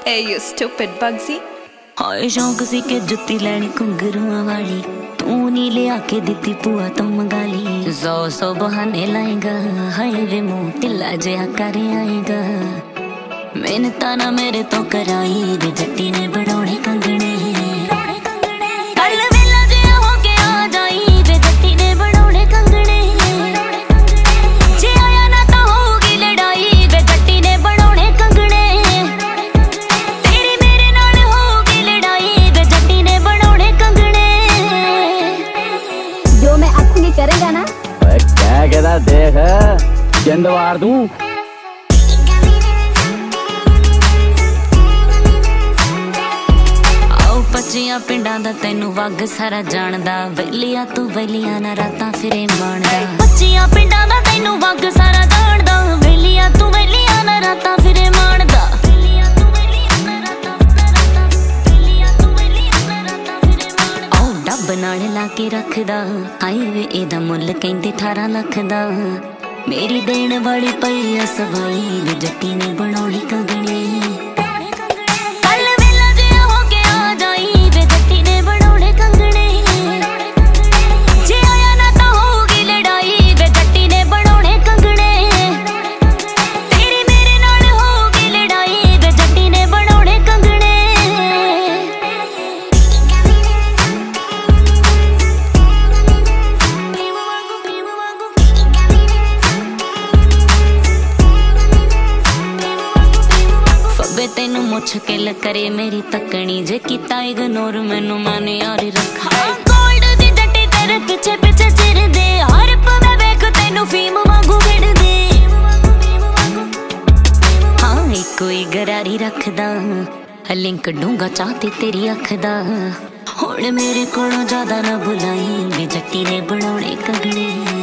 Hey, you stupid Bugsy. हाय शौक सी के जुत्ती लैनी घुंघरूआं वाली, तू नहीं लिया के दिती पुआ तो मंगाली। सौ सौ बहाने लाएगा, हाय वे मुंह ढिला जिहा कर आएगा। मेहनत ना मेरे तो कराई वे जट्टी ने बनाने कंगने। जो मैं अब नहीं करेगा ना, क्या कहता देख जिंद वार दूं। आओ पच्चियां पिंडां दा तैनू वग सारा जानदा, वेलिया तू वेलिया ना रातां फिरे माणदा। पच्चियां पिंडां दा तैनू वग सारा जानदा, वेलिया तू वेलिया ना रातां फिरे माणदा। बनाने लाके रखदा, हाई वे एदा मुल कहंदे 18 लाख दा। मेरी देन वाली पई आ सवाई वे जट्टी ने बनाउणी कंगने। कल वेला जिहा हो के आ जाई वे जट्टी ने बनाउणे कंगने। जे आया ना तां होगी लड़ाई वे जट्टी ने बनाउणे कंगने। तेरी मेरे नाल होगी लड़ाई वे जट्टी ने बनाउणे कंगने। तेनू मुछ किल करे मेरी तकनी, जे कीता इग्नोर मैनू माने यार रखा। गोल्ड दी जट्टी तेरे पीछे पीछे चिर दे, हर पवे वेख तेनू फीम वांगू गिड़ दे। हाँ इको ही गरारी रखदा, लिंक डूंगा चाहती तेरी अख दा। हुण मेरे कोलों ज्यादा ना बुलाई वे जट्टी ने बनाउणे कंगने।